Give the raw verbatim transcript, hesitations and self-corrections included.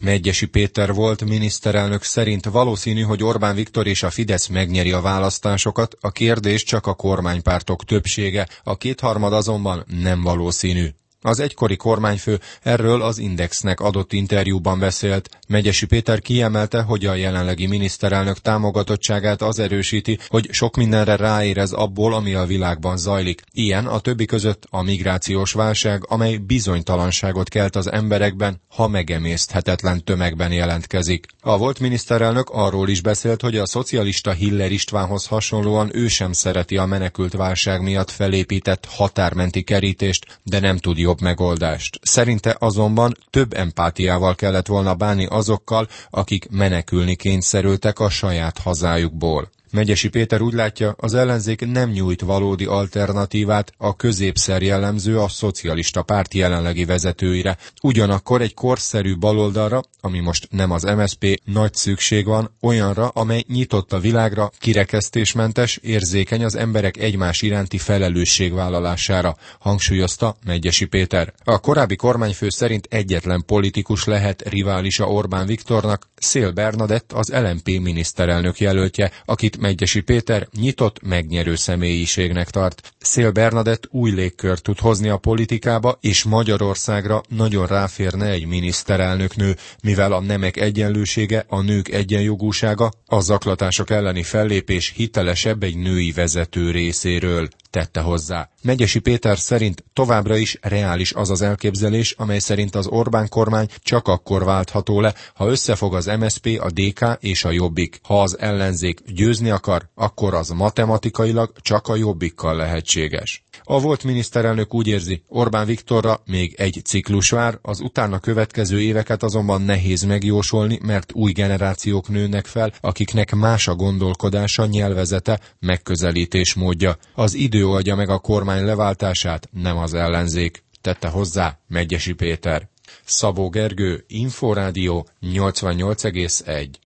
Medgyessy Péter volt miniszterelnök szerint valószínű, hogy Orbán Viktor és a Fidesz megnyeri a választásokat, a kérdés csak a kormánypártok többsége, a kétharmad azonban nem valószínű. Az egykori kormányfő erről az Indexnek adott interjúban beszélt. Medgyessy Péter kiemelte, hogy a jelenlegi miniszterelnök támogatottságát az erősíti, hogy sok mindenre ráérez abból, ami a világban zajlik. Ilyen a többi között a migrációs válság, amely bizonytalanságot kelt az emberekben, ha megemészthetetlen tömegben jelentkezik. A volt miniszterelnök arról is beszélt, hogy a szocialista Hiller Istvánhoz hasonlóan ő sem szereti a menekült válság miatt felépített határmenti kerítést, de nem tud jobb megoldást. Szerinte azonban több empátiával kellett volna bánni azokkal, akik menekülni kényszerültek a saját hazájukból. Medgyessy Péter úgy látja, az ellenzék nem nyújt valódi alternatívát, a középszer jellemző a szocialista párt jelenlegi vezetőire. Ugyanakkor egy korszerű baloldalra, ami most nem az em es zé pé, nagy szükség van, olyanra, amely nyitott a világra, kirekesztésmentes, érzékeny az emberek egymás iránti felelősségvállalására, hangsúlyozta Medgyessy Péter. A korábbi kormányfő szerint egyetlen politikus lehet riválisa Orbán Viktornak, Széll Bernadett, az el em pé miniszterelnök jelöltje, akit Medgyessy Péter nyitott, megnyerő személyiségnek tart. Széll Bernadett új légkört tud hozni a politikába, és Magyarországra nagyon ráférne egy miniszterelnöknő, mivel a nemek egyenlősége, a nők egyenjogúsága, a zaklatások elleni fellépés hitelesebb egy női vezető részéről, tette hozzá. Medgyessy Péter szerint továbbra is reális az az elképzelés, amely szerint az Orbán kormány csak akkor váltható le, ha összefog az em es zé pé, a dé ká és a Jobbik. Ha az ellenzék győzni akar, akkor az matematikailag csak a Jobbikkal lehetséges. A volt miniszterelnök úgy érzi, Orbán Viktorra még egy ciklus vár, az utána következő éveket azonban nehéz megjósolni, mert új generációk nőnek fel, akiknek más a gondolkodása, nyelvezete, megközelítésmódja. Az idő oldja meg a kormány leváltását, nem az ellenzék, tette hozzá Medgyessy Péter. Szabó Gergő, Inforádió nyolcvannyolc egész egy.